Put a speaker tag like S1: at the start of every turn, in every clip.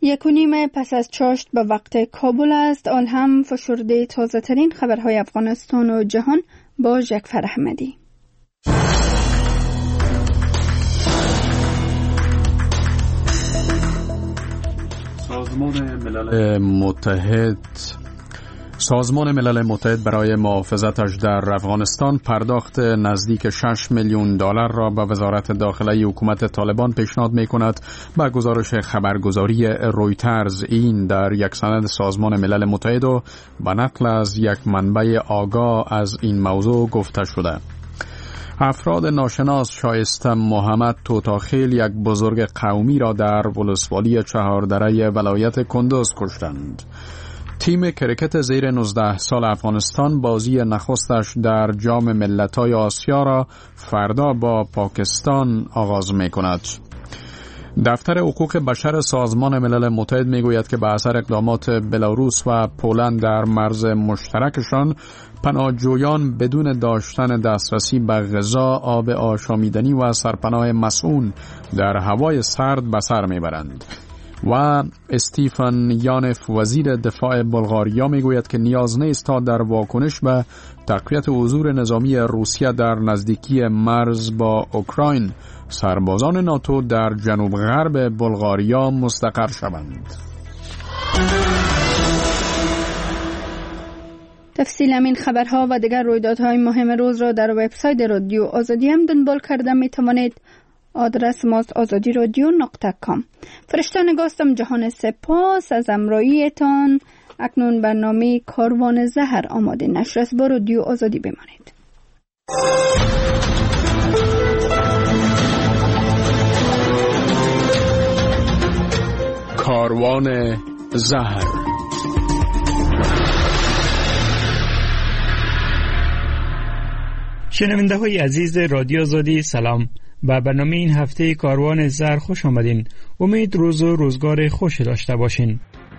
S1: 1:30 پس از چاشت به وقت کابل است. آل هم فشرده تازه ترین خبرهای افغانستان و جهان با جعفر احمدی.
S2: سازمان ملل متحد برای محافظتش در افغانستان پرداخت نزدیک 6 میلیون دلار را به وزارت داخله حکومت طالبان پیشنهاد می‌کند. با گزارش خبرگزاری رویترز این در یک سند سازمان ملل متحد و به نقل از یک منبع آگاه از این موضوع گفته شده. افراد ناشناس شایسته محمد توتاخیل، یک بزرگ قومی را در ولسوالی چهاردره ولایت کندوز کشتند. تیم کرکت زیر 19 سال افغانستان بازی نخستش در جام ملت‌های آسیا را فردا با پاکستان آغاز می‌کند. دفتر حقوق بشر سازمان ملل متحد می‌گوید که به اثر اقدامات بلاروس و پولند در مرز مشترکشان، پناهجویان بدون داشتن دسترسی به غذا، آب آشامیدنی و سرپناه مسئول در هوای سرد به سر می‌برند. و استیفن یانف وزیر دفاع بلغاریا میگوید که نیاز نیست تا در واکنش به تقویت حضور نظامی روسیه در نزدیکی مرز با اوکراین سربازان ناتو در جنوب غرب بلغاریا مستقر شوند.
S1: تفصیل این خبرها و دیگر رویدادهای مهم روز را در وبسایت رادیو آزادی هم دنبال کرده می توانید. آدرس ماست azadiradyo.com. فرشته نگاستم جهان سپاس از امراییتان. اکنون برنامه کاروان زهر آماده نشر است. با رادیو آزادی بمانید.
S2: کاروان زهر.
S3: شنونده های عزیز رادیو آزادی، سلام. به برنامه این هفته کاروان زهر خوش آمدین. امید روز و روزگار خوش داشته باشین.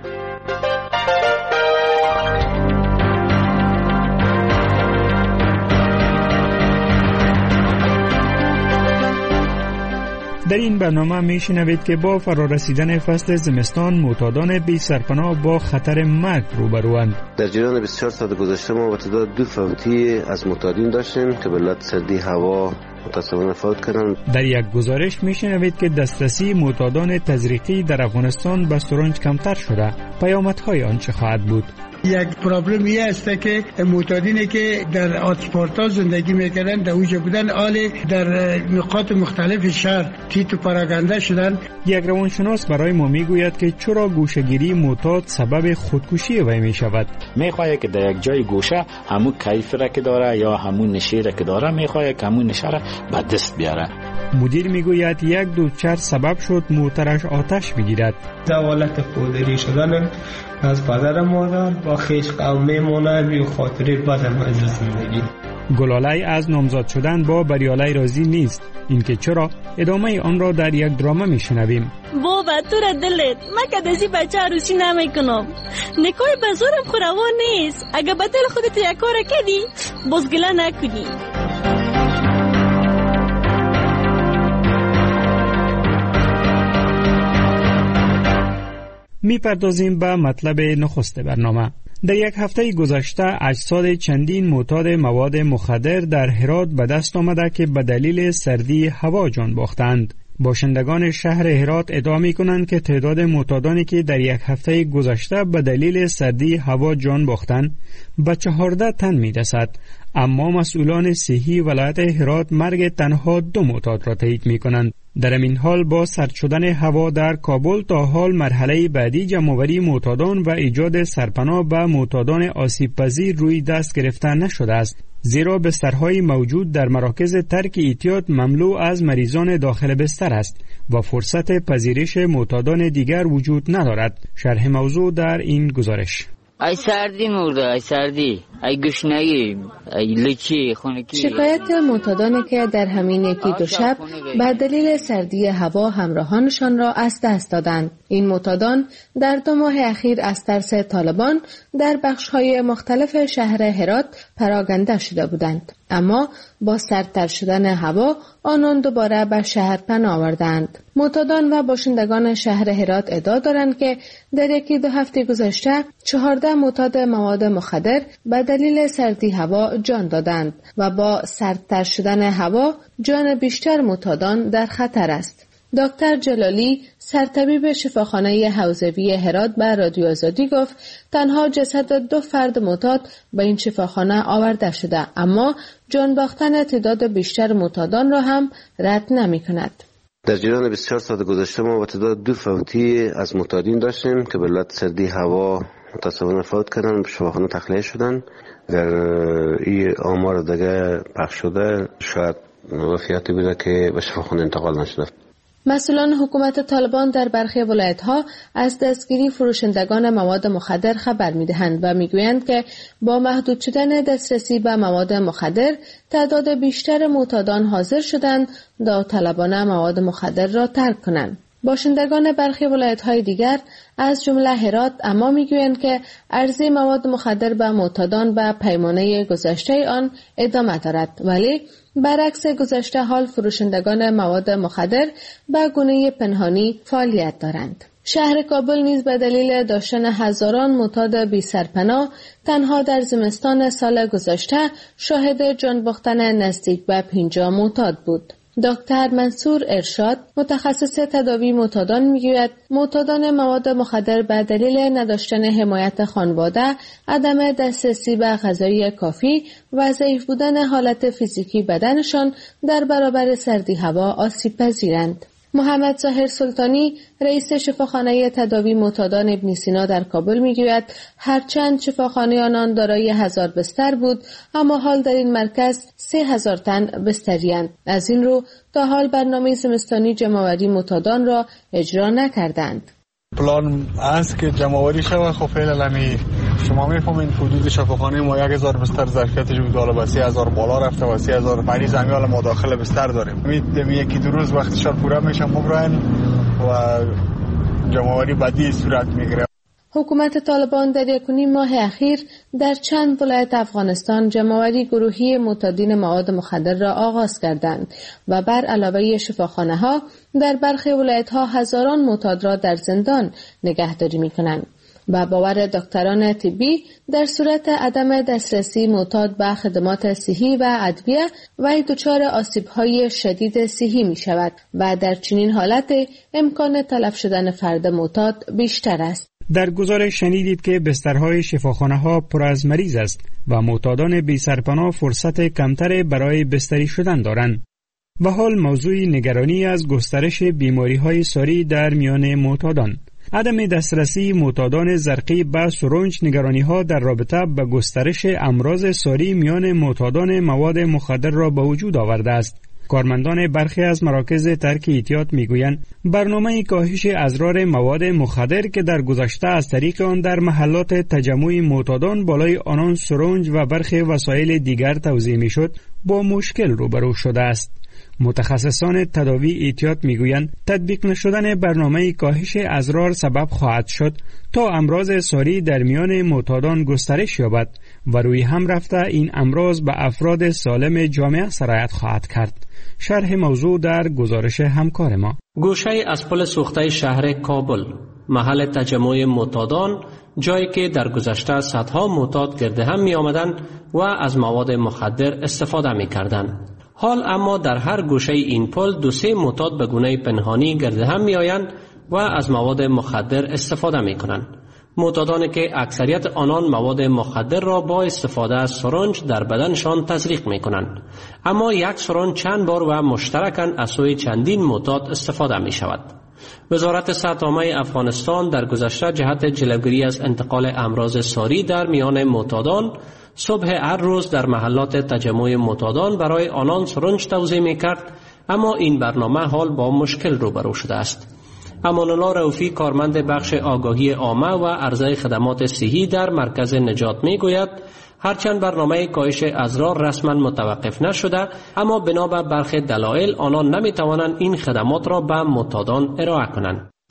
S3: در این برنامه میشنوید که با فرارسیدن فصل زمستان معتادان بی سرپناه با خطر مرگ روبروند.
S4: در جریان 24 ساعت گذشته ما تعداد 2 فوتی از معتادین داشتیم که به علت سردی هوا متاسفانه فوت کردند.
S3: در یک گزارش میشنوید که دسترسی معتادان تزریقی در افغانستان به سرنج کمتر شده. پیامدهای آن چه خواهد بود؟
S5: یک پرابلمی است که معتادینی که در آتشپارتا زندگی میکردن در اوج بودن، حال در نقاط مختلف شهر تیت و پراگنده شدن.
S3: یک روانشناس برای ما میگوید که چرا گوشه‌گیری معتاد سبب خودکشی وی میشود.
S6: میخواد که در یک جای گوشه همون کیف را که داره یا همون نشه را که داره میخواد که همون نشه را به دست بیاره.
S3: مدیر میگوید یک دوچر سبب شد موترش آتش بگیرد.
S7: حالت پودری شدن از پدر مادر با خویش قومی مونه و خاطره بدم از زندگی.
S3: گلاله از نامزاد شدن با بریاله راضی نیست. اینکه چرا؟ ادامه آن را در یک دراما میشنویم.
S8: بابا تو را دلت من که دزی بچه عروسی نمیکنم. نکای بزرم خوروان نیست. اگه به دل خودت یک کار کردی باز گله نکنی. میپردازیم به مطلب نخست برنامه. در یک هفته گذشته اجساد چندین معتاد مواد مخدر در هرات به دست آمده که به دلیل سردی هوا جان باختند. باشندگان شهر هرات ادعا می‌کنند که تعداد معتادانی که در یک هفته گذشته به دلیل سردی هوا جان باختند به 14 تن می‌رسد. اما مسئولان صحی ولایت هرات مرگ تنها 2 معتاد را تایید می‌کنند. در این حال با سرد شدن هوا در کابل تا حال مرحله بعدی جمع‌آوری معتادان و ایجاد سرپناه به معتادان آسیب‌پذیر روی دست گرفته نشده است، زیرا بسترهای موجود در مراکز ترک احتیاط مملو از مریضان داخل بستر است و فرصت پذیرش معتادان دیگر وجود ندارد. شرح موضوع در این گزارش.
S9: ای سردی مرده، ای سردی، ای گشنگی، ای لچی خونکی.
S10: شکایت معتادانی که در همین یکی دو شب به دلیل سردی هوا همراهانشان را از دست دادند. این معتادان در 2 ماه اخیر از ترس طالبان در بخش‌های مختلف شهر هرات پراگنده شده بودند. اما با سردتر شدن هوا آنان دوباره به شهر پناه آوردند. معتادان و باشندگان شهر هرات ادعا دارند که در یکی دو هفته گذشته 14 معتاد مواد مخدر به دلیل سردی هوا جان دادند و با سردتر شدن هوا جان بیشتر معتادان در خطر است. دکتر جلالی سرطبیب شفاخانه حوزوی هرات به رادیو آزادی گفت تنها جسد 2 فرد معتاد به این شفاخانه آورده شده، اما جان باختن تعداد بیشتر معتادان را هم رد نمی کند.
S4: در جریان 24 ساعت گذشته ما با تعداد 2 فوتی از معتادین داشتیم که به علت سردی هوا متاسفانه فوت کردن، به شفاخانه تخلیه شدن. در این آمار دیگه پخش شده شاید وفیاتی بوده که به شفاخانه انتقال نشده.
S10: مسئولان حکومت طالبان در برخی ولایت‌ها از دستگیری فروشندگان مواد مخدر خبر می‌دهند و می‌گویند که با محدود شدن دسترسی به مواد مخدر تعداد بیشتر معتادان حاضر شدند داوطلبانه مواد مخدر را ترک کنند. باشندگان برخی ولایت‌های دیگر از جمله هرات اما می‌گویند که عرضه مواد مخدر به معتادان به پیمانه گذشته آن ادامه دارد، ولی برعکس گذشته حال فروشندگان مواد مخدر به گونه پنهانی فعالیت دارند. شهر کابل نیز به دلیل داشتن هزاران معتاد بی سرپناه تنها در زمستان سال گذشته شاهد جان باختن نزدیک به 50 معتاد بود. دکتر منصور ارشاد متخصص تداوی معتادان میگوید معتادان مواد مخدر به دلیل نداشتن حمایت خانواده، عدم دسترسی به غذای کافی و ضعیف بودن حالت فیزیکی بدنشان در برابر سردی هوا آسیب پذیرند. محمد ظاهر سلطانی رئیس شفاخانه تداوی معتادان ابن سینا در کابل میگوید هرچند شفاخانه آنان دارای 1000 بستر بود، اما حال در این مرکز 3000 تن بستری‌اند. از این رو تا حال برنامه زمستانی جمع‌آوری معتادان را اجرا نکردند.
S11: پلان است که جمع‌آوری شود. خب فعلا شما میفهمین حدود شفاخانه ما 1000 بستر ظرفیتش بود، حالا با 3000 بالا رفته و 3000 مریض هم حالا ما داخل بستر داریم. امید یکی دو روز وقتشان پوره میشه مبراین و جمع‌آوری بعدی صورت میگیره.
S10: حکومت طالبان در 1.5 ماه اخیر در چند ولایت افغانستان جمع‌آوری گروهی معتادین مواد مخدر را آغاز کردند و بر علاوه شفاخانه‌ها در برخی ولایت‌ها هزاران معتاد را در زندان نگهداری می‌کنند. با باور دکتران طبی در صورت عدم دسترسی معتاد به خدمات صحی و ادویه وی دچار آسیب‌های شدید صحی می‌شود و در چنین حالت امکان تلف شدن فرد معتاد بیشتر است.
S8: در گزارش شنیدید که بسترهای شفاخانه‌ها پر از مریض است و معتادان بی سرپناه فرصت کمتر برای بستری شدن دارند. و حال موضوع نگرانی از گسترش بیماری‌های ساری در میان معتادان. عدم دسترسی معتادان زرقی به سرنج نگرانی‌ها در رابطه با گسترش امراض ساری میان معتادان مواد مخدر را به وجود آورده است. کارمندان برخی از مراکز ترک احتیاط میگویند برنامه کاهش اضرار مواد مخدر که در گذشته از طریق آن در محلات تجمع معتادان بالای آنان سرنج و برخی وسایل دیگر توزیع میشد با مشکل روبرو شده است. متخصصان تداوی احتیاط میگویند تطبیق نشدن برنامه کاهش اضرار سبب خواهد شد تا امراض ساری در میان معتادان گسترش یابد و روی هم رفته این امراض به افراد سالم جامعه سرایت خواهد کرد. شرح موضوع در گزارش همکار ما.
S12: گوشه از پل سوخته شهر کابل، محل تجمع معتادان، جایی که در گذشته صدها معتاد گرد هم می آمدند و از مواد مخدر استفاده می کردند. حال اما در هر گوشه این پل 2-3 معتاد به گونه پنهانی گرد هم می آیند و از مواد مخدر استفاده می کنند. معتادانی که اکثریت آنان مواد مخدر را با استفاده از سرنج در بدنشان تزریق می کنند. اما یک سرنج چند بار و مشترکاً از سوی چندین معتاد استفاده می شود. وزارت صحت عامه افغانستان در گذشته جهت جلوگیری از انتقال امراض ساری در میان معتادان صبح هر روز در محلات تجمع معتادان برای آنان سرنج توزیع می کرد، اما این برنامه حال با مشکل روبرو شده است. امان الله رؤوفی کارمند بخش آگاهی عامه و عرضه خدمات صحی در مرکز نجات می گوید هرچند برنامه کاهش اضرار رسما متوقف نشده، اما بنا به برخی دلایل آنان نمی توانند این خدمات را به معتادان ارائه کنند.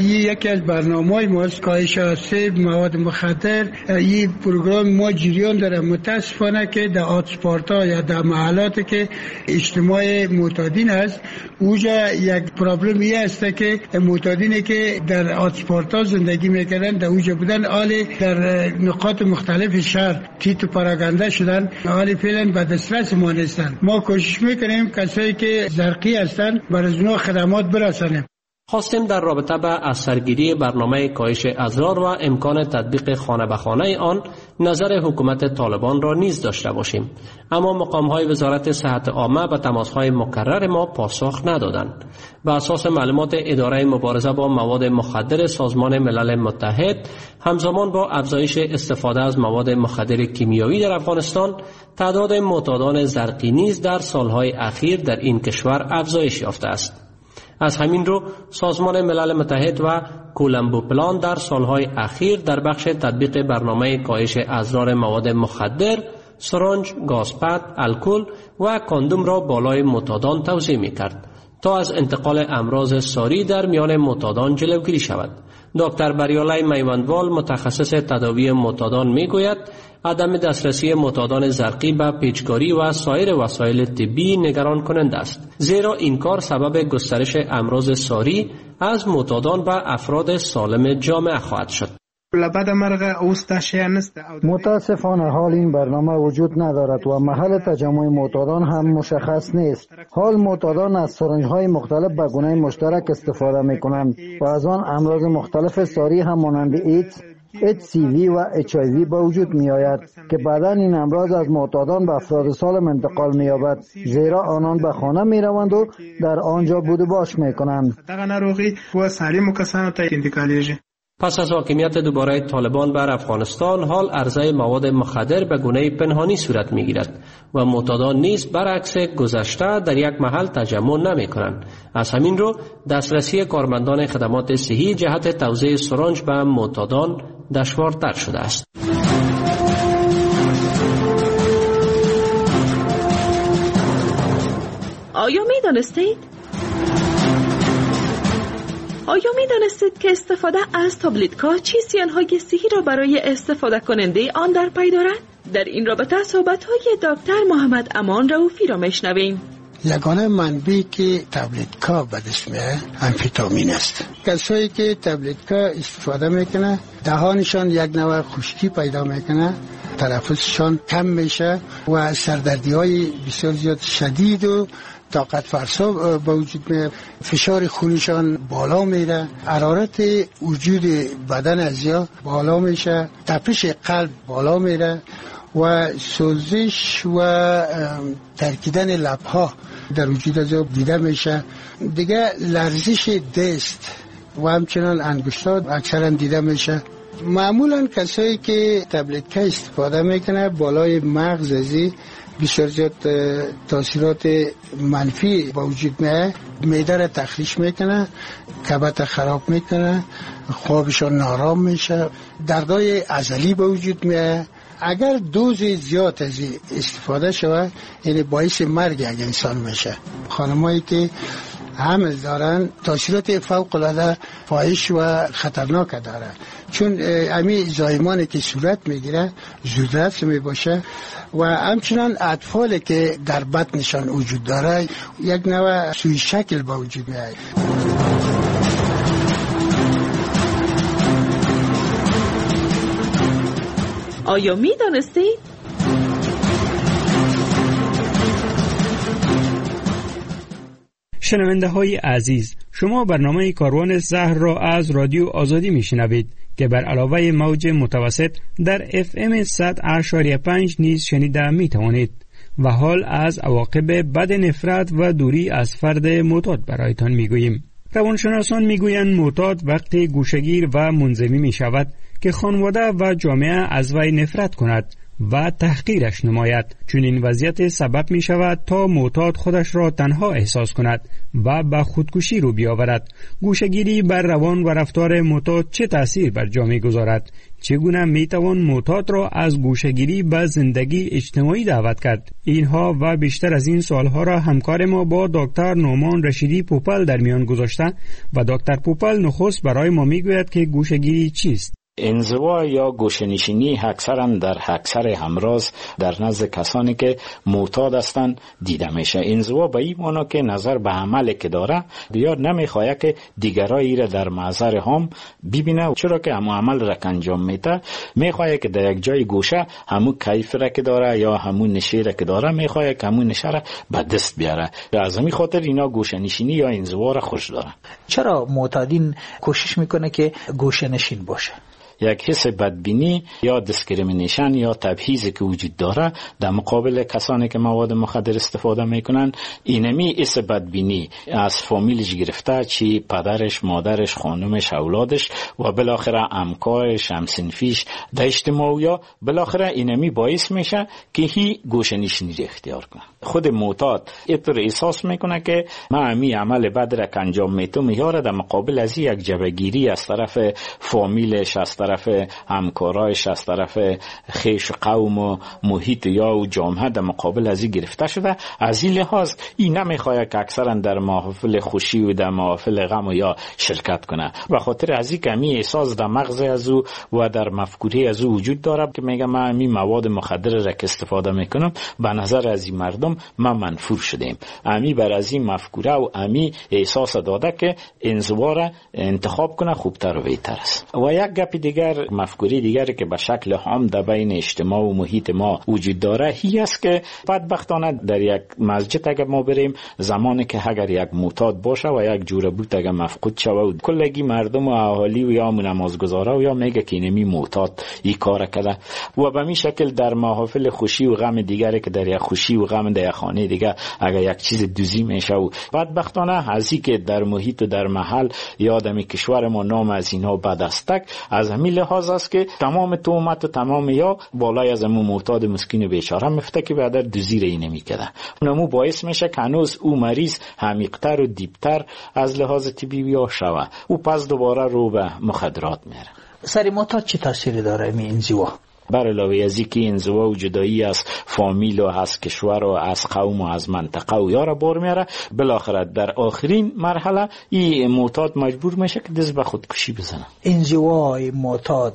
S5: یکی از برنامه‌های ماست کاهش آسیب مواد مخدر. این پروگرام ما جریان داره. متاسفانه که در هاتسپات‌ها یا در محلاتی که اجتماع معتادین است اوجا یک پرابلمی است که معتادینی که در هاتسپات‌ها زندگی میکنن در اوجا بودن حالی در نقاط مختلف شهر تیتو پراگنده شدن حالی فعلا به دسترس ما نیستن. ما کوشش میکنیم کسایی که زرقی هستن برای اونها خدمات برسانیم.
S12: خواستیم در رابطه با اثرگیری برنامه کاهش اضرار و امکان تطبیق خانه به خانه آن نظر حکومت طالبان را نیز داشته باشیم، اما مقام‌های وزارت صحت عامه به تماس‌های مکرر ما پاسخ ندادند. بر اساس معلومات اداره مبارزه با مواد مخدر سازمان ملل متحد، همزمان با افزایش استفاده از مواد مخدر کیمیایی در افغانستان، تعداد معتادان زرقی نیز در سالهای اخیر در این کشور افزایش یافته است. از همین رو سازمان ملل متحد و کولمبو پلان در سالهای اخیر در بخش تطبیق برنامه کاهش اضرار مواد مخدر، سرنج، گازپد، الکل و کاندوم را بالای معتادان توزیع می‌کرد تا از انتقال امراض ساری در میان معتادان جلوگیری شود. دکتر بریالای میوندوال متخصص تداوی معتادان میگوید عدم دسترسی معتادان زرقی به پیچکاری و سایر وسایل طبی نگران کننده است، زیرا این کار سبب گسترش امراض ساری از معتادان و افراد سالم جامعه خواهد شد.
S13: متاسفانه حال این برنامه وجود ندارد و محل تجمع معتادان هم مشخص نیست. حال معتادان از سرنج‌های مختلف به گونه مشترک استفاده می‌کنند و از آن امراض مختلف ساری هم مانند ایدز، HCV و HIV به وجود می آید که بعداً این امراض از معتادان به افراد سالم انتقال می یابد، زیرا آنان به خانه می روند و در آنجا بود و باش می کنند.
S12: پس از حاکمیت دوباره طالبان بر افغانستان، حال عرضه مواد مخدر به گونه پنهانی صورت می گیرد و معتادان نیز برعکس گذشته در یک محل تجمع نمی کنند. از همین رو دسترسی کارمندان خدمات صحی جهت توزیع سرنج به معتادان دشوارتر شده است.
S14: آیا می دانستید که استفاده از تابلت‌ها چه زیان‌های صحی را برای استفاده کننده آن در پی دارد؟ در این رابطه صحبت‌های دکتر محمد امان رؤوفی را میشنویم.
S5: یگانه منبعی که تابلت‌ها به دست میاد آمفتامین است. کسایی که تابلت‌ها استفاده میکنه دهانشان یک نوع خشکی پیدا میکنه، تنفسشان کم میشه و سردردی‌های بسیار زیاد شدید و طاقت فرسا به وجود میاد، فشار خونشان بالا میره، حرارت وجود بدن ازیا بالا میشه، تپش قلب بالا میره و سوزش و ترکیدن لبها در وجود ازیا دیده میشه. دیگه لرزش دست و همچنان انگشتات اکثرا دیده میشه. معمولا کسایی که تابلت استفاده میکنه بالای مغز ازی بسیار زیاد تاثیرات منفی با وجود میاد، معده را تخریش میکنه، کبد خراب میکنه، خوابشان نارام میشه، دردای عضلی با وجود میاد. اگر دوز زیاد از استفاده شود یعنی باعث مرگ یک انسان میشه. خانمایی که حمل دارن تاثیرات فوق العاده فاحش و خطرناک داره، چون امی زایمانی که صورت میگیره زودرس میباشه و همچنان اطفالی که در بطنشان وجود داره یک نوع سوی شکل با وجود میاد.
S14: آیا می دانستید؟
S8: شنونده های عزیز، شما برنامه کاروان زهر را از رادیو آزادی می شنوید که بر علاوه موج متوسط در FM 100.5 نیز شنیده می توانید و حال از عواقب بد نفرت و دوری از فرد معتاد برایتان می گوییم. روانشناسان می گویند معتاد وقتی گوشه‌گیر و منزوی می شود که خانواده و جامعه از وی نفرت کند و تحقیرش نماید، چون این وضعیت سبب می شود تا معتاد خودش را تنها احساس کند و به خودکشی رو بیاورد. گوشه‌گیری بر روان و رفتار معتاد چه تأثیر بر جامعه گذارد؟ چگونه می توان معتاد را از گوشه‌گیری به زندگی اجتماعی دعوت کرد؟ اینها و بیشتر از این سوالها را همکار ما با دکتر نعمان رشیدی پوپل در میان گذاشته و دکتر پوپل نخست برای ما میگوید که گوشه‌گیری چیست.
S6: انزوا یا گوشه‌نشینی اکثرا در اکثر امراض در نزد کسانی که معتاد هستند دیده میشه. انزوا به این معنی که نظر به عملی که داره یا نمیخواد که دیگرایی را در محضر هم ببینه، چرا که همون عمل را انجام میده میخواد که در یک جای گوشه همون کیف را که داره یا همون نشه را که داره میخواد که همون نشه را به دست بیاره. از همین خاطر اینا گوشه‌نشینی یا انزوا را خوش داره.
S15: چرا معتادین کوشش میکنه که گوشه‌نشین باشه؟
S6: یک حس بدبینی یا دیسکریمینیشن یا تبعیضی که وجود داره در مقابل کسانی که مواد مخدر استفاده میکنن، اینمی حس بدبینی از فامیلش گرفته، چی پدرش، مادرش، خانومش، اولادش و بالاخره همکارش، همسنفیش در اجتماع، یا بالاخره اینمی باعث میشه که هی گوشه‌نشینی را اختیار کنه. خود معتاد اینطور احساس میکنه که من همی عمل بد را انجام میتم میاره، در مقابل از یک جبهگیری از طرف فامیلش، از طرف همکارایش، از طرف خیش قوم و محیط یا جامعه در مقابل از این گرفته شده. از این لحاظ این نمیخواد که اکثرا در محافل خوشی و در محافل غم یا شرکت کنه. و خاطر از این کمی احساس در مغز از او و در مفکوره از او وجود داره که میگه من می مواد مخدر را که استفاده میکنم به نظر از این مردم من منفور شدم. امی بر از این مفکوره و امی احساس داده که انزوا را انتخاب کنه خوبتر و بهتر است. و یک گپ دیگر، مفکوره دیگر که به شکل عام در بین اجتماع و محیط ما وجود داره هی است که بدبختانه در یک مسجد اگر ما بریم، زمانی که اگر یک معتاد باشه و یک جوره بود اگر مفقود شود، کلگی مردم و اهالی و یا نمازگزارا و یا میگه که اینمی معتاد این کار کرده. و به می شکل در محافل خوشی و غم دیگری که در یک خوشی و غم در یک خانه دیگه اگر یک چیز دوزی میشه و بدبختانه از این که در محیط و در محل یا در کشور ما نام از اینا بد استک، از همین لحاظ است که تمام تهمت و تمام یا بالای از امو معتاد مسکین بیچاره مفته که بعد دوزی را نمی‌کنه. نمو باعث میشه که هنوز او مریض عمیق‌تر و دیپتر از لحاظ طبی یا شوه او پس دوباره رو به مخدرات میره.
S15: سر معتاد چه تاثیری داره این انزوا؟
S6: بر علاوه از اینکه انزوا و جدایی از فامیل و از کشور و از قوم و از منطقه و یارا بار میاره، بالاخره در آخرین مرحله این معتاد مجبور میشه که دست به خودکشی بزنه.
S15: انزوای معتاد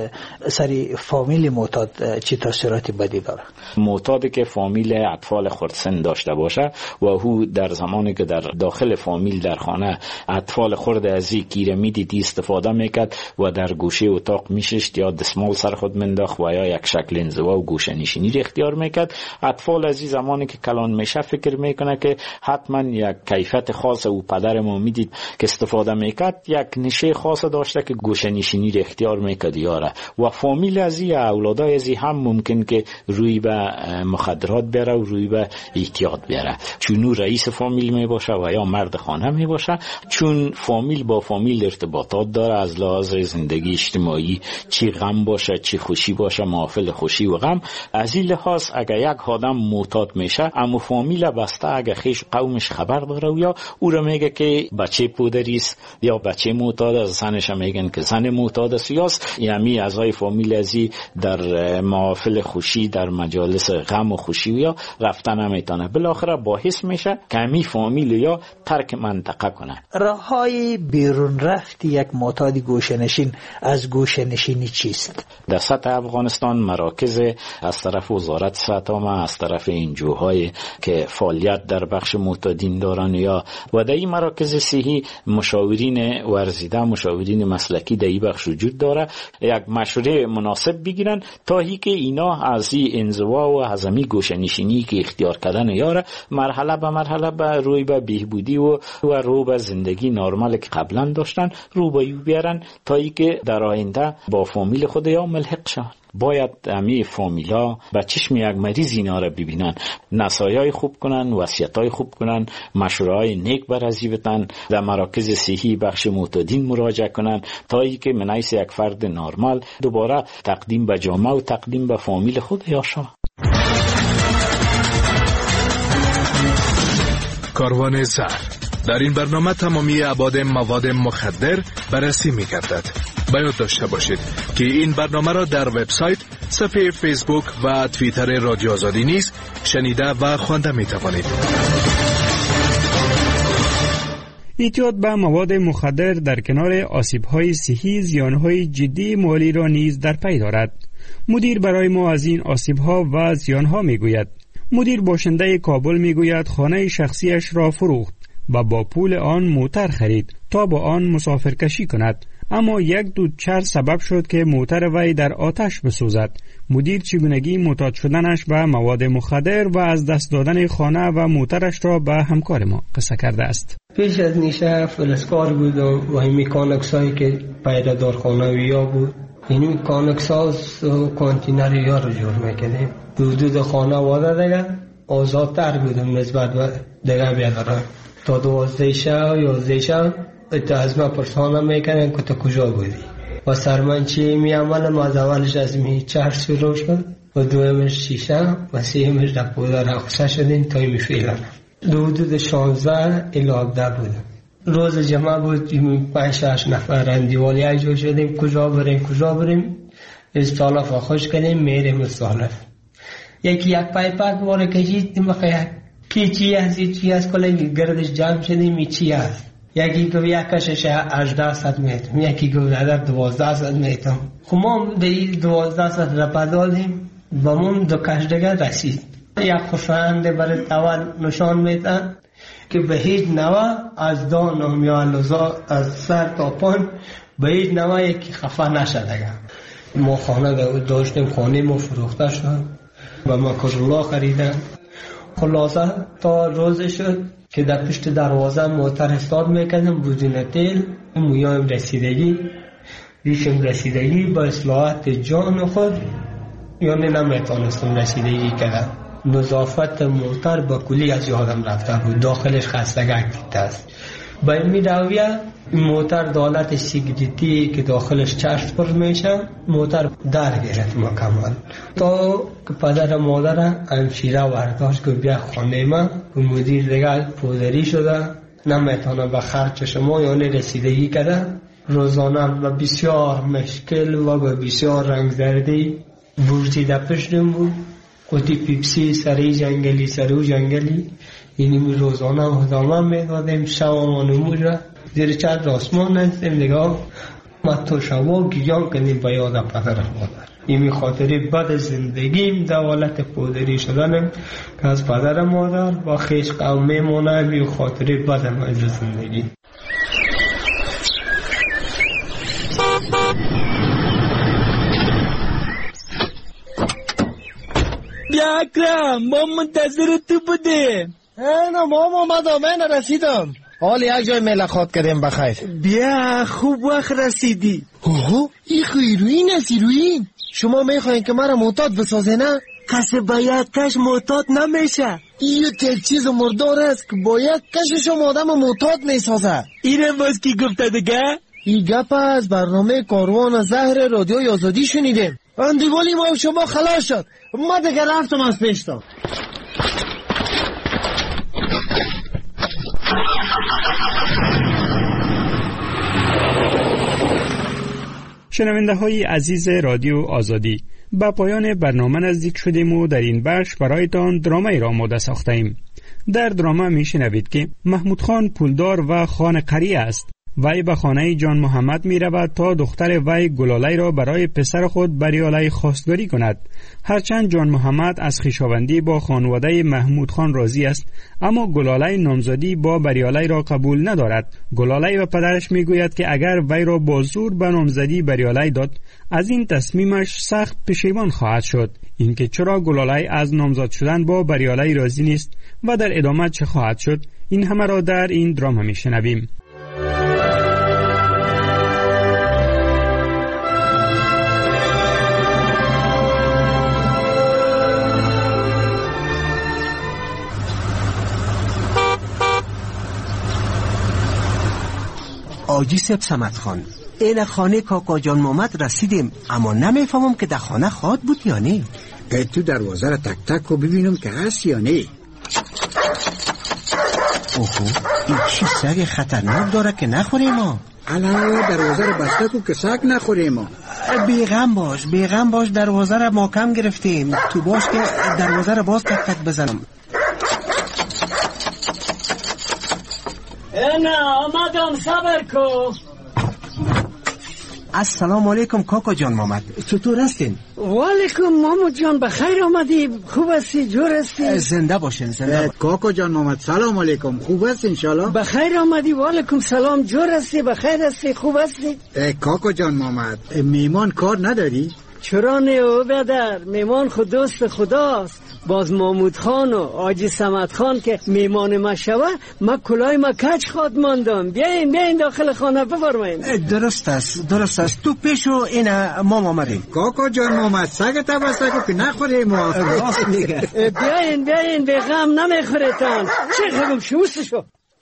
S15: سری فامیل معتاد چه تاثیراتی بدی داره؟
S6: معتادی که فامیل اطفال خردسن داشته باشه و او در زمانی که در داخل فامیل در خانه اطفال خرد از این کیرمیدی استفاده میکرد و در گوشه اتاق میششت یا دستمال سر خود منداخت و یا یک شکل انزوا و گوشه‌نشینی را اختیار میکرد، اطفال از این زمانی که کلان میشه فکر میکنه که حتما یک کیفیت خاص او پدر ما میدید که استفاده میکرد، یک نشه خاص داشته که گوشه‌نشینی را اختیار میکرد یاره. و فامیل از این اولادای از این هم ممکن که روی به مخدرات بیاره و روی به احتیاط بیاره، چون او رئیس فامیل میباشه و یا مرد خانه میباشه، چون فامیل با فامیل ارتباطات داره از لحاظ زندگی اجتماعی، چی غم باشه چی خوشی باشه، محافل خوشی و غم. از این لحاظ اگر یک آدم معتاد میشه، اما فامیل بسته اگر خیش قومش خبر داره و یا او را میگه که بچه پودری است یا بچه معتاد است، زنش میگن که زن معتاد است، یعنی اعضای فامیل ازی در محافل خوشی در مجالس غم و خوشی یا رفتن نمیتونه، بالاخره باعث میشه که همین فامیل یا ترک منطقه کنه.
S15: راههای بیرون رفت یک معتاد گوشه‌نشین از گوشه‌نشینی چیست؟
S6: در سطح افغانستان مراکز از طرف وزارت صحت عامه، از طرف انجوهای که فعالیت در بخش معتادین دارن یا و در این مراکز صحی مشاورین ورزیده، مشاورین مسلکی در این بخش وجود داره، یک مشوره مناسب بگیرن تا هی که اینا از این انزوا و هضمی گوشه‌نشینی که اختیار کردن یاره مرحله به مرحله به روی به بهبودی و رو به زندگی نرمال که قبلا داشتن رو به بیارن تا هی که در آینده با فامیل خود یا ملحق شون. باید همه فامیلا به چشم یک مریض اینا را ببینن، نصایح خوب کنن، وصیت‌های خوب کنن، مشوره‌های نیک برازی بدن، در مراکز صحی بخش معتادین مراجعه کنن تا اینکه من حیث یک فرد نرمال دوباره تقدیم به جامعه و تقدیم به فامیل خود یاشا.
S16: کاروان زهر. در این برنامه تمامی ابعاد مواد مخدر بررسی می‌گردد. باید داشته باشید که این برنامه را در وبسایت، صفحه فیسبوک و توییتر رادیو آزادی نیز شنیده و خوانده می‌توانید.
S8: اعتیاد به مواد مخدر در کنار آسیب‌های صحی زیان‌های جدی مالی را نیز در پی دارد. مدیر برای ما از این آسیب‌ها و زیان‌ها می‌گوید. مدیر باشنده کابل می‌گوید خانه شخصیش را فروخت و با پول آن موتر خرید تا با آن مسافرکشی کند، اما یک دودچر سبب شد که موتر وی در آتش بسوزد. مدیر چگونگی معتاد شدنش به مواد مخدر و از دست دادن خانه و موترش را به همکار ما قصه کرده است.
S7: پیش از نیشه فلسکار بود و همی کانکسایی که پیدا دارخانه ویا بود، این کانکساز کانتینر یا رو جور میکنیم. حدود خانه واده دیگه آزادتر بودم نسبت به دیگه بیادارم. تا 12 شب 11 شب از من پرسانه میکنن که تا کجا بودی و سرمنچی میامنم. از اولش از می چرس شروع شد و دویمش شیشه و سیمش در پوده رخصه شدیم تا می فیلن. حدود 16 الی 17 بودم. روز جمعه بود 5-6 نفر اندیوالی اجور شدیم کجا بریم استالف خوش کنیم میریم استالف. یک پایپک واره کشید مخیه کی چی هست کلی گردش جمع شدیم چی هست. یکی گفت یک کشش 1800 متر، یکی گفت 1200 متر. خب ما دیگه 1200 را بدالیم و من دو کش دیگه رسید. یک خوشنده برای اول نشان میدن که به هیچ نوع از دانم یا لزا از سر تا پان به هیچ نوع یکی خفه نشده. ما خانه داشتیم، خانه ما فروخته شد و ما کرولا خریدن. خلاصه تا روز شد که در پشت دروازه موتر استاد میکنم بدون تیل. مویایم رسیدگی با اصلاحات جان خود یعنی نمیتونستم رسیدگی کردم. نظافت موتر با کلی از یادم رفته بود، داخلش خستگک دیده است. با این میدویه موتر دالت سیگریتی که داخلش چشم پر میشه موتر در گرفت مکمل تا که پدر مادر همشیره ورداشت که بیا خانه ما که مدیر دیگه پودری شده نمیتونه به خرچ شما یعنی رسیدگی کرده. روزانه و بسیار مشکل و به بسیار رنگ زردی بورتیده پشتم بود. قطی پیپسی سری جنگلی اینی روزانه ادامه میدادیم. شوامانمون را زیر چتر آسمان نستیم نگاه ما تو شوا گیان کنیم به یاد پدر مادر. این خاطری بد زندگیم دولت پودری شدنم که از پدر مادر با خیش قوم میمونه. این خاطری بدم از زندگی.
S17: بیا اکرم ما منتظر تو بودیم.
S18: نه ماما آمدم من رسیدم. حال یک جای ملاقات کردیم بخیر.
S17: بیا خوب وقت رسیدی.
S18: اوه این هیروین است. هیروین شما میخواین که مرا معتاد بسازه نه؟
S17: کسی باید کش معتاد نمیشه.
S18: این یک چیز مردار است که باید کشش آدم معتاد میسازه.
S17: اینه باز کی گفته دیگه؟
S18: این گپ از برنامه کاروان زهر رادیو آزادی شنیدیم. اندیوالی ما شما خلاص شد. ما دیگه رفتم از پیشتا.
S8: شنونده های عزیز رادیو آزادی، به پایان برنامه نزدیک شدیم و در این بخش برایتان درامه را آماده ساخته ایم. در درامه می شنوید که محمود خان پولدار و خانقری است. وی به خانه جان محمد می رود تا دختر وی گلاله را برای پسر خود بریاله خواستگاری کند. هرچند جان محمد از خویشاوندی با خانواده محمود خان راضی است، اما گلاله نامزدی با بریاله را قبول ندارد. گلاله و پدرش می گوید که اگر وی را با زور به نامزدی بریاله داد، از این تصمیمش سخت پشیمان خواهد شد. اینکه چرا گلاله از نامزد شدن با بریاله راضی نیست و در ادامه چه خواهد شد، این همه را در این درامه می شنویم.
S19: آجی سب سمت خان، این خانه کاکا جان محمد رسیدیم، اما نمیفهمم که در خانه خواد بود یا نه.
S20: تو دروازه را تک تک و ببینم که هست یا نه.
S19: اوهو، این چی سگ خطرناک داره که نخوریم ما؟
S20: علاوه دروازه را بسته کو که سگ نخوریم ما.
S19: بیغم باش، دروازه را محکم گرفتیم. تو باش که دروازه را باز تک تک بزنم.
S21: نه آمدم، صبر کو.
S19: السلام علیکم کاکا جان محمد، چطور هستین؟
S21: وعلیکم محمد جان، بخیر آمدی، خوب هستی، جور هستی؟
S19: زنده باشین، زنده باشین.
S20: کاکا جان محمد سلام علیکم، خوب هستی انشالله؟
S21: بخیر آمدی، وعلیکم سلام، جور هستی، بخیر هستی، خوب هستی؟
S20: کاکا جان محمد میمان کار نداری؟
S21: چرا نه او بدر، میمان خود دوست خداست. باز محمود خان و آجی سمت خان که میمان ما شوه، ما کلای ما کچ خواد ماندم. بیاین داخل خانه بفرمایین.
S19: درست است تو پیشو اینا ما آمدیم.
S20: کاکا جان محمد سگ تبسته که نخوریم ما.
S19: راست میگه.
S21: بیاین به غم نمیخوریتن. چه خبم شوستشو.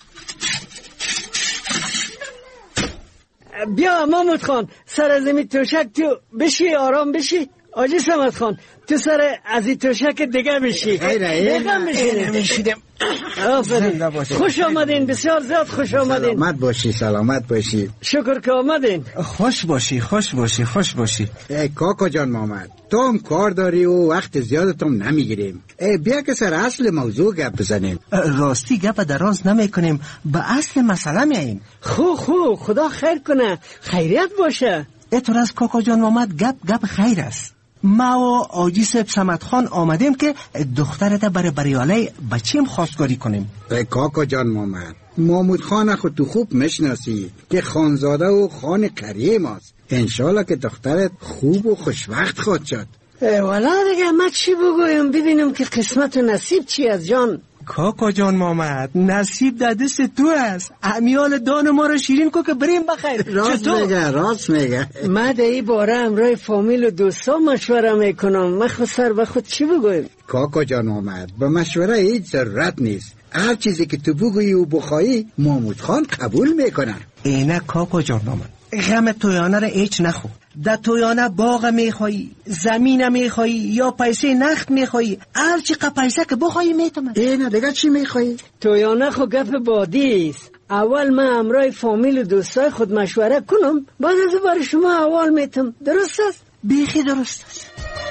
S21: بیا محمود خان، سر زمین توشک تو بشی، آرام بشی. آجی سمت خان تو سر از این توشک دیگه بشی.
S20: بگم
S21: بشیدم. خوش آمدین، بسیار زیاد خوش آمدین.
S20: سلامت باشی.
S21: شکر که آمدین.
S19: خوش باشی.
S20: کاکا جان محمد، تو هم کار داری و وقت زیادتم نمیگیریم. بیا که سر اصل موضوع گپ بزنیم.
S19: راستی گپ دراز نمیکنیم، به اصل مسئله میاییم.
S21: خو خدا خیر کنه، خیریت باشه.
S19: اطور از کاکا جان محمد گپ خیر است. ما و آجی سب سمت خان آمدیم که دخترت برای بریاله بچیم خواستگاری کنیم.
S20: کاکا جان محمود خان خود تو خوب مشناسی که خانزاده و خان کریم است. انشالله که دخترت خوب و خوشوقت خود شد.
S21: والا دیگه ما چی بگویم، ببینم که قسمت و نصیب چی از جان.
S19: کاکا جان محمد، نصیب در دست تو است. امیال دان ما رو شیرین کو که بریم بخیر.
S20: راست میگه.
S21: ما در این باره امرای فامیل و دوستا مشوره میکنم. ما خود سر به خود چی بگویم؟
S20: کاکا جان محمد، به مشوره هیچ ضرورت نیست. هر چیزی که تو بگویی و بخوایی محمود خان قبول میکنه.
S19: اینه کاکا جان محمد، غم تویانه را هیچ نخو. در تویانه باغ میخوایی، زمین میخوایی یا پیسه نخت میخوایی، هر چقدر پیسه که بخوایی میتونم.
S20: اینه دیگه چی میخوایی؟
S21: تویانه خو گپ بادی است. اول من امرای فامیل و دوستای خود مشوره کنم، بعد از برای شما اول میتم. درست است؟
S19: بیخی درست است.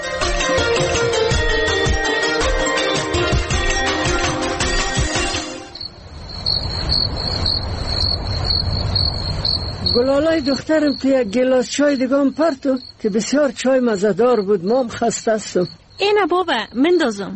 S21: گلالای دخترم تو یک گلاس چای دیگم پرتو که بسیار چای مزدار بود. مام خسته هستم.
S22: اینه بابا مندازم.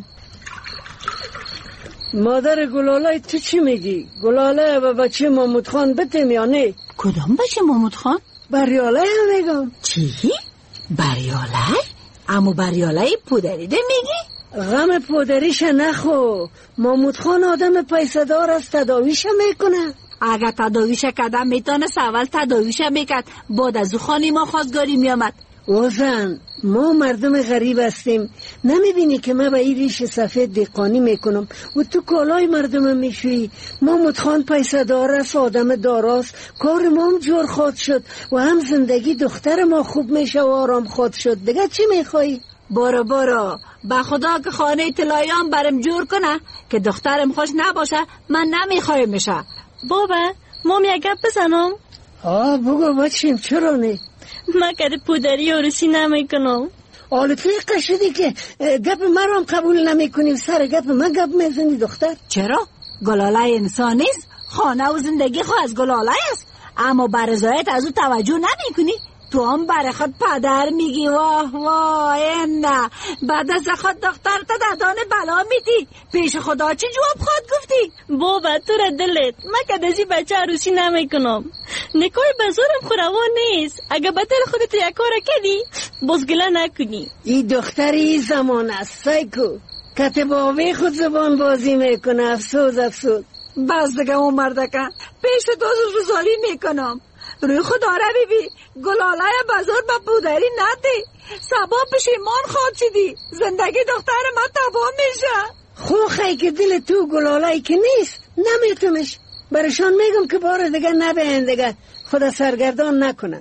S21: مادر گلالای تو چی میگی؟ گلاله و بچه محمود خان بتیم یا نه؟
S22: کدام بچه محمود خان؟
S21: بریاله هم میگم.
S22: چی؟ بریاله؟ اما بریاله پودری ده میگی؟
S21: غم پودریش نخو. محمود خان آدم پیسه دار است، تداویش میکنه.
S22: اگر تداویش کردم میتونست اول تداویش میکرد، بعد از او خانی ما خواستگاری میامد.
S21: وزن ما مردم غریب هستیم، نمیبینی که من به این ریش سفید دقانی میکنم و تو کالای مردم میشوی. محمود خان پیسه دار است، آدم داراست، کار ما هم جور خود شد و هم زندگی دختر ما خوب میشه و آرام خود شد. دیگه چی میخوایی؟
S22: برو به خدا که خانه طلاییان برم جور کنه که دخترم خوش نباشه من نمیخوایم میشه. بابا مام یک گپ بزنم؟
S21: بگو بچیم. چرا نه؟
S22: من که پودری عروسی نمیکنم.
S21: حالا توی قشدی که گپ من هم قبول نمیکنی، سر گپ من گپ میزنی دختر.
S22: چرا؟ گلاله انسان نیست؟ خانه و زندگی خود از گلاله است، اما بر رضایت از او توجه نمیکنی. تو هم برای خود پدر میگی. واه نه، بعد از خود دختر تا دادان بلا میدی. پیش خدا چی جواب خود گفتی؟ بابا تو را دلت، من که دزی بچه عروسی نمیکنم. نکای بزرم خوروان نیست. اگه بطل خودت یک کار کردی بزگله نکنی.
S21: این دختری زمان است سایکو، کتباوی خود زبان بازی میکنه. افسوس
S22: بس دیگه اون مردکه پیش دوست روزالی میکنم. روی خدا را بیبی گلاله بازار با پودری ندی، سبا پشیمان خود شدی، زندگی دختر ما تباه میشه.
S21: خوخی که دل تو گلاله که نیست نمیتونش. برشان میگم که بار دیگه نبین دیگه. خود سرگردان نکنند.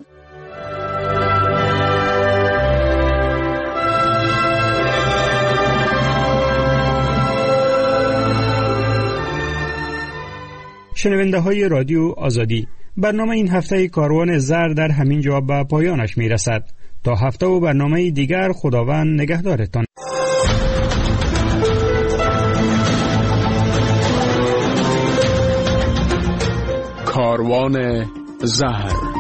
S3: شنونده های رادیو آزادی، برنامه این هفته کاروان زر در همین جا به پایانش می رسد. تا هفته و برنامه دیگر خداوند نگهدارتان.
S1: کاروان زهر.